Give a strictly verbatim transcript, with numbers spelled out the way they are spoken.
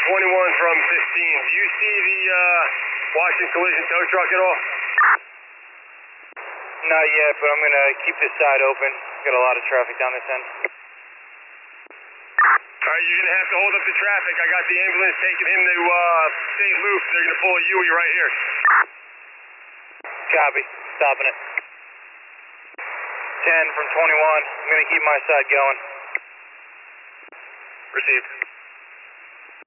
twenty-one from fifteen. Do you see the uh, Washington collision tow truck at all? Not yet, but I'm going to keep this side open. Got a lot of traffic down this end. All right, you're going to have to hold up the traffic. I got the ambulance taking him to uh, Saint Luke. They're going to pull a Huey right here. Copy. Stopping it. ten from twenty-one. I'm going to keep my side going. Received.